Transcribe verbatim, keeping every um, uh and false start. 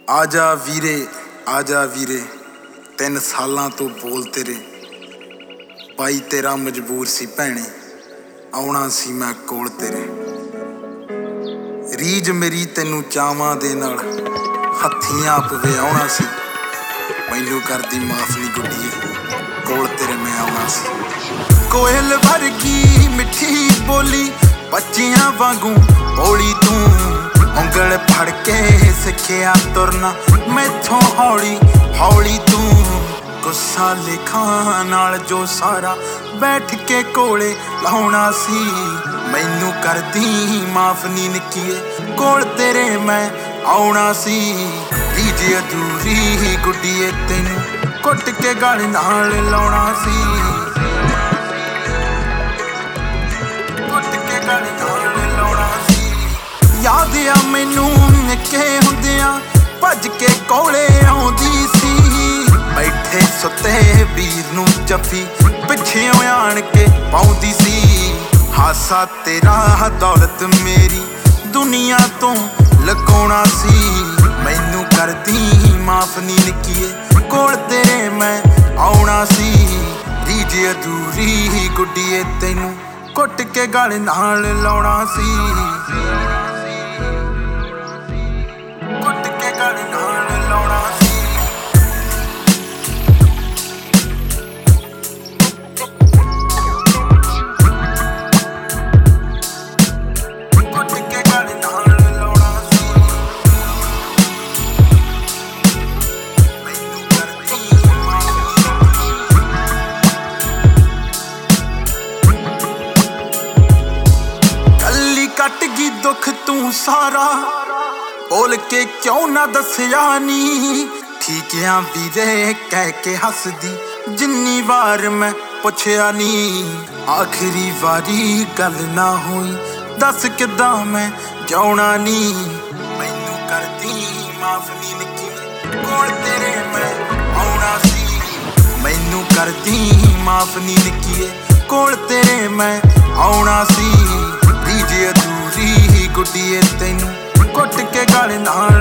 आजा वीरे आजा वीरे तीन सालां तो बोल तेरे भाई तेरा मजबूर सी भैणे आउणा सी मैं कोल तेरे रीज मेरी तेनू चावां दे नाल हत्थीं आप वे आउणा सी मैनू करदी माफ नी गुड्डीए कोल तेरे मैं आउणा सी कोयल वर्गी मिठी बोली बच्चियां वांगू बोली तू उंगल फड़ के सिखिया तुरना मैथों हौली हौली तू गुस्सा लिखा नाल जो सारा बैठ के कोले लाउणा सी मैनू करदी माफ नी निक्कीए कोल तेरे मैं आउणा सी रीज अधूरी गुड्डीए तैनू कुट के गल नाल लाउणा सी कुट के गल नाल लाउणा सी याद आ मैनू निक्के हुंदियां भज के कोले आउंदी सी बैठे सुते वीर नू जफी पिछे आण के पाउंदी सी हासा तेरा दौलत मेरी दुनिया तो लुकाउणा सी मैनू करदी माफ नी निक्कीए कोल तेरे मैं आउणा सी रीज अधूरी गुड्डीए तैनू कुट के गल नाल लाउणा सी कट गई दुख तू सारा बोल के क्यों ना दसिया नी ठीक है वीरे कह के हसदी जिन्नी बार मैं पुछया नी आखिरी वारी गल ना हुई दस किदां मैं जाउणा नी मैनू करदी माफ नी निक्कीए कोल तेरे मैं आउणा सी मैनू करदी माफ नी निक्कीए कोल तेरे मैं आउणा सी रीज अधूरी गुड्डीए तैनू कुट के गल नाल